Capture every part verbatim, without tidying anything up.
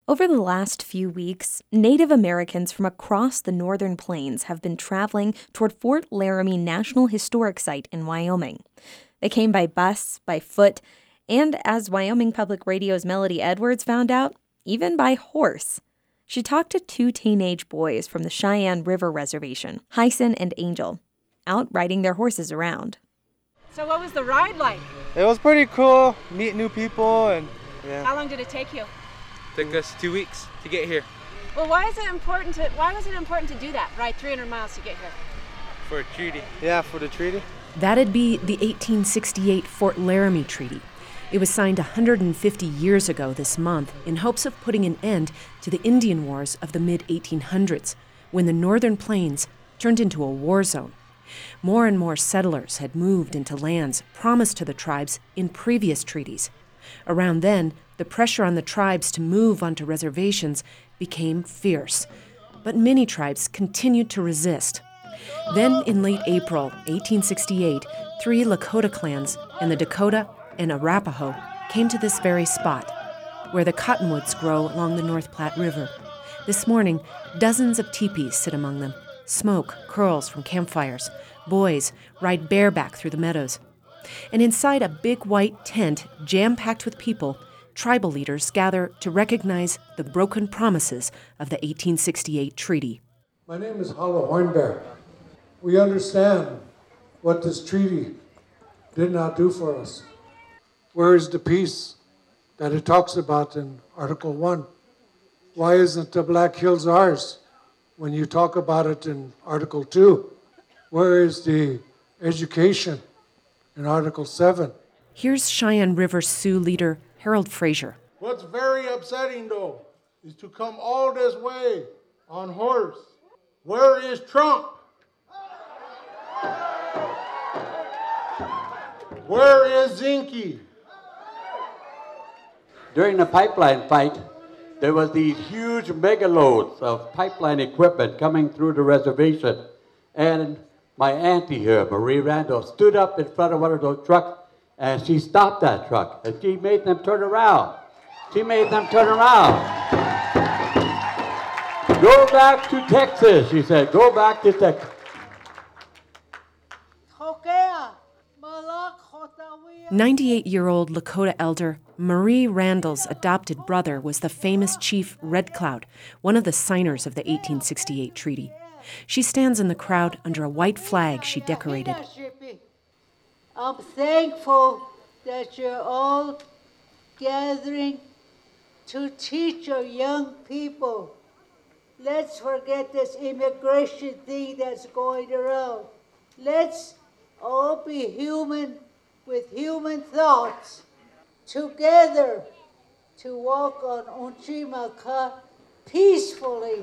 Over the last few weeks, Native Americans from across the Northern Plains have been traveling toward Fort Laramie National Historic Site in Wyoming. They came by bus, by foot, and as Wyoming Public Radio's Melody Edwards found out, even by horse. She talked to two teenage boys from the Cheyenne River Reservation, Hyson and Angel, out riding their horses around. So what was the ride like? It was pretty cool, meet new people, and yeah. How long did it take you? Took us two weeks to get here. Well, why is it important to why was it important to do that? Ride three hundred miles to get here? For a treaty. Yeah, for the treaty. That'd be the eighteen sixty-eight Fort Laramie Treaty. It was signed one hundred fifty years ago this month in hopes of putting an end to the Indian Wars of the mid eighteen hundreds, when the Northern Plains turned into a war zone. More and more settlers had moved into lands promised to the tribes in previous treaties. Around then, the pressure on the tribes to move onto reservations became fierce, but many tribes continued to resist. Then, in late April eighteen sixty-eight, three Lakota clans and the Dakota and Arapaho came to this very spot, where the cottonwoods grow along the North Platte River. This morning, dozens of teepees sit among them. Smoke curls from campfires. Boys ride bareback through the meadows. And inside a big white tent jam-packed with people, tribal leaders gather to recognize the broken promises of the eighteen sixty-eight treaty. My name is Hollow Hornbear. We understand what this treaty did not do for us. Where is the peace that it talks about in Article one? Why isn't the Black Hills ours when you talk about it in Article two? Where is the education in Article seven? Here's Cheyenne River Sioux leader Harold Frazier. What's very upsetting, though, is to come all this way on horse. Where is Trump? Where is Zinke? During the pipeline fight, there was these huge megaloads of pipeline equipment coming through the reservation. And my auntie here, Marie Randall, stood up in front of one of those trucks and she stopped that truck and she made them turn around. She made them turn around. Go back to Texas, she said. Go back to Texas. ninety-eight-year-old Lakota elder Marie Randall's adopted brother was the famous Chief Red Cloud, one of the signers of the eighteen sixty-eight treaty. She stands in the crowd under a white flag she decorated. I'm thankful that you're all gathering to teach our young people. Let's forget this immigration thing that's going around. Let's all be human with human thoughts, together to walk on Onchimaka peacefully.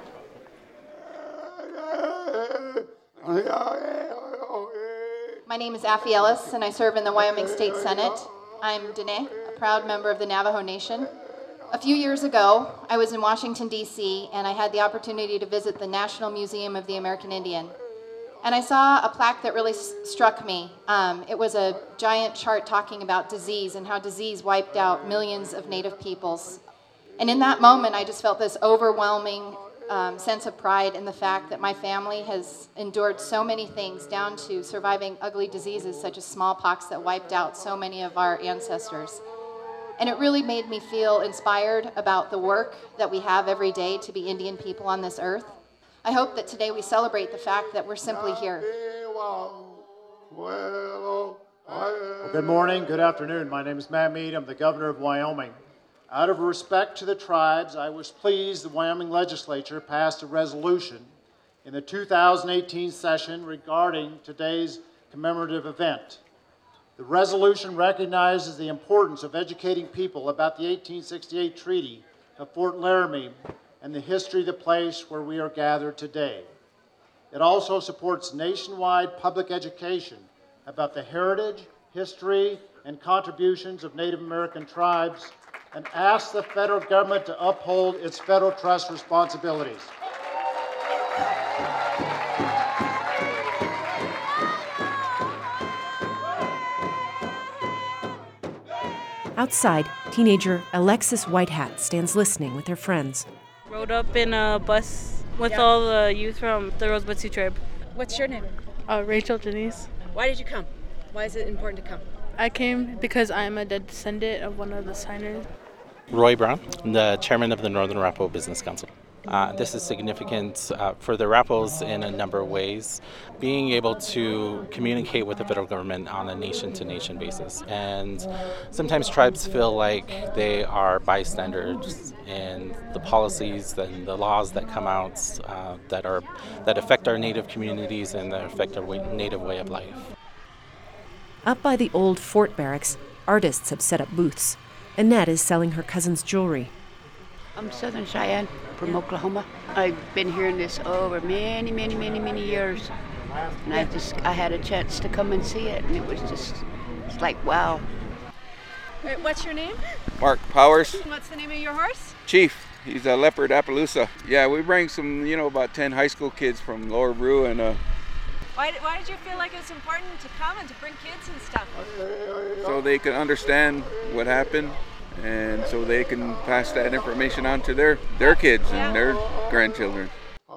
My name is Affie Ellis, and I serve in the Wyoming State Senate. I'm Dene, a proud member of the Navajo Nation. A few years ago, I was in Washington, D C, and I had the opportunity to visit the National Museum of the American Indian. And I saw a plaque that really s- struck me. Um, it was a giant chart talking about disease and how disease wiped out millions of Native peoples. And in that moment, I just felt this overwhelming um, sense of pride in the fact that my family has endured so many things, down to surviving ugly diseases such as smallpox that wiped out so many of our ancestors. And it really made me feel inspired about the work that we have every day to be Indian people on this earth. I hope that today we celebrate the fact that we're simply here. Well, good morning, good afternoon. My name is Matt Mead. I'm the governor of Wyoming. Out of respect to the tribes, I was pleased the Wyoming legislature passed a resolution in the two thousand eighteen session regarding today's commemorative event. The resolution recognizes the importance of educating people about the eighteen sixty-eight Treaty of Fort Laramie and the history of the place where we are gathered today. It also supports nationwide public education about the heritage, history, and contributions of Native American tribes, and asks the federal government to uphold its federal trust responsibilities. Outside, teenager Alexis Whitehat stands listening with her friends. Rode up in a bus with yeah. all the youth from the Rosebud Sea Tribe. What's your name? Uh, Rachel Denise. Why did you come? Why is it important to come? I came because I'm a descendant of one of the signers. Roy Brown, the chairman of the Northern Arapaho Business Council. Uh, this is significant uh, for the Arapahos in a number of ways. Being able to communicate with the federal government on a nation-to-nation basis. And sometimes tribes feel like they are bystanders in the policies and the laws that come out uh, that are that affect our native communities and that affect our way, native way of life. Up by the old fort barracks, artists have set up booths. Annette is selling her cousin's jewelry. I'm Southern Cheyenne from Oklahoma. I've been hearing this over many, many, many, many years. And I just, I had a chance to come and see it, and it was just, it's like, wow. Wait, what's your name? Mark Powers. What's the name of your horse? Chief. He's a Leopard Appaloosa. Yeah, we bring some, you know, about ten high school kids from Lower Brew and uh, Why, why did you feel like it was important to come and to bring kids and stuff? So they can understand what happened, and so they can pass that information on to their, their kids and their grandchildren.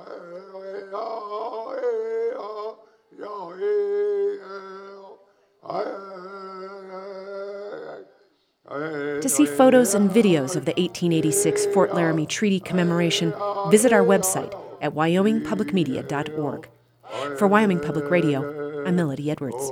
To see photos and videos of the eighteen eighty-six Fort Laramie Treaty commemoration, visit our website at wyoming public media dot org. For Wyoming Public Radio, I'm Melody Edwards.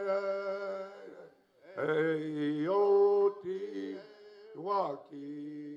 Hey, yo, ti, waki.